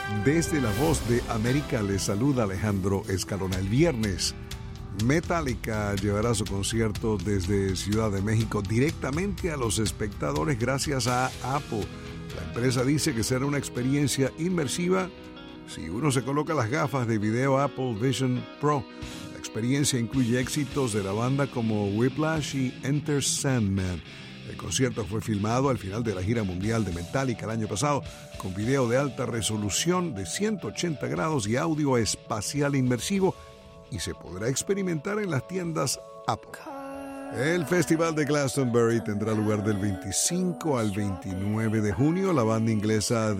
Desde la Voz de América les saluda Alejandro Escalona. El viernes, Metallica llevará su concierto desde Ciudad de México directamente a los espectadores gracias a Apple. La empresa dice que será una experiencia inmersiva si uno se coloca las gafas de video Apple Vision Pro. La experiencia incluye éxitos de la banda como Whiplash y Enter Sandman. El concierto fue filmado al final de la gira mundial de Metallica el año pasado, con video de alta resolución de 180 grados y audio espacial inmersivo, y se podrá experimentar en las tiendas Apple. El Festival de Glastonbury tendrá lugar del 25 al 29 de junio. La banda inglesa The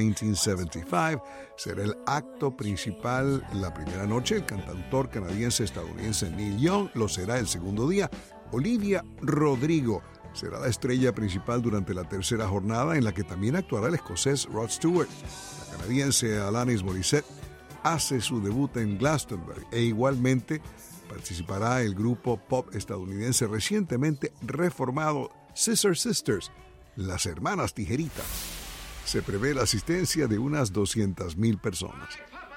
1975 será el acto principal la primera noche. El cantautor canadiense-estadounidense Neil Young lo será el segundo día. Olivia Rodrigo será la estrella principal durante la tercera jornada, en la que también actuará el escocés Rod Stewart. La canadiense Alanis Morissette hace su debut en Glastonbury e igualmente participará el grupo pop estadounidense recientemente reformado Scissor Sisters, las hermanas Tijerita. Se prevé la asistencia de unas 200,000 personas.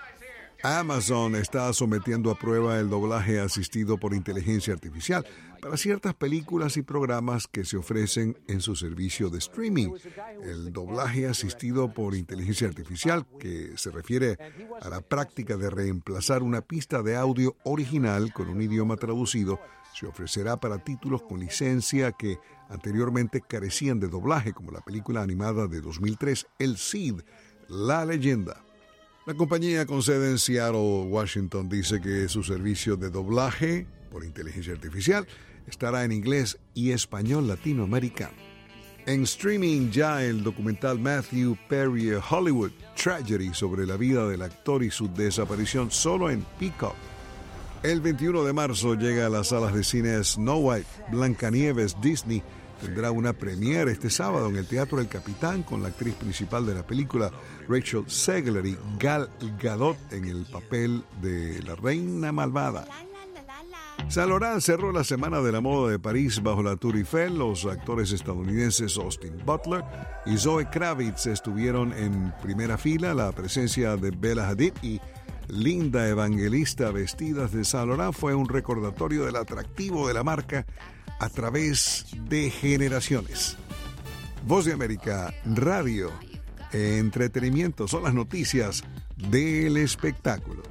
Amazon está sometiendo a prueba el doblaje asistido por inteligencia artificial para ciertas películas y programas que se ofrecen en su servicio de streaming. El doblaje asistido por inteligencia artificial, que se refiere a la práctica de reemplazar una pista de audio original con un idioma traducido, se ofrecerá para títulos con licencia que anteriormente carecían de doblaje, como la película animada de 2003, El Cid, la leyenda. La compañía con sede en Seattle, Washington, dice que su servicio de doblaje por inteligencia artificial estará en inglés y español latinoamericano. En streaming ya el documental Matthew Perry Hollywood Tragedy sobre la vida del actor y su desaparición solo en Peacock. El 21 de marzo llega a las salas de cine Snow White, Blancanieves Disney. Tendrá una premiere este sábado en el Teatro El Capitán con la actriz principal de la película, Rachel Zegler, y Gal Gadot en el papel de la reina malvada. Saint Laurent cerró la Semana de la Moda de París bajo la Tour Eiffel. Los actores estadounidenses Austin Butler y Zoe Kravitz estuvieron en primera fila. La presencia de Bella Hadid y Linda Evangelista vestidas de Saint Laurent fue un recordatorio del atractivo de la marca a través de generaciones. Voz de América, radio, entretenimiento, son las noticias del espectáculo.